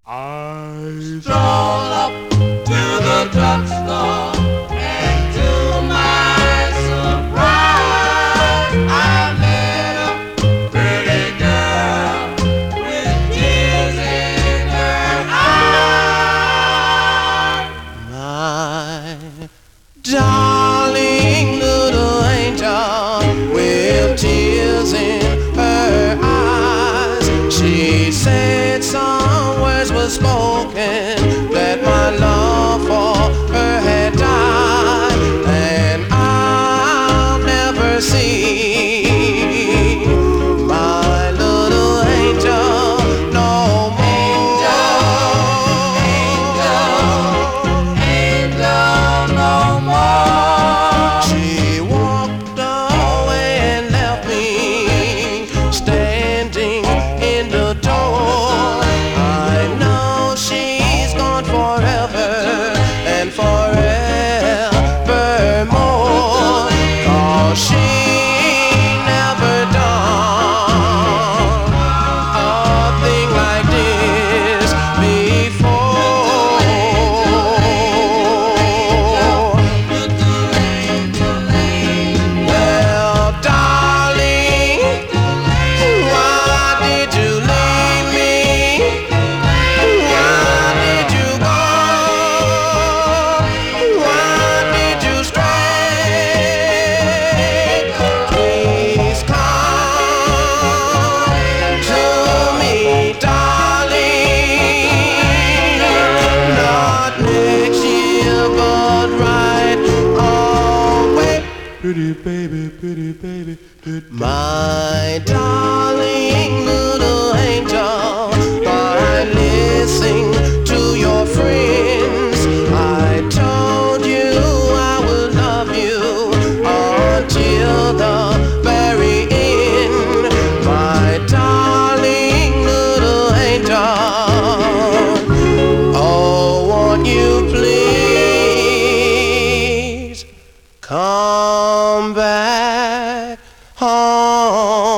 I stroll up to the drugstore, and to my surprise, I met a pretty girl with tears in her eyes. My darling little angel with tears in her eyes. She said some words were spoken that my love for her had died, and I'll never see my little angel no more. Angel no more. She walked away and left me standing in the door. I know she's gone forever and forevermore, 'cause she never done a thing like this before. Well, darling, why did you leave me? Why did you go? Why did you stray? Please come to me, darling. Not next year, but right away. Pretty baby, pretty baby. My darling little angel, by listening to your friends, I told you I would love you until the very end. My darling little angel, oh, won't you please come back home?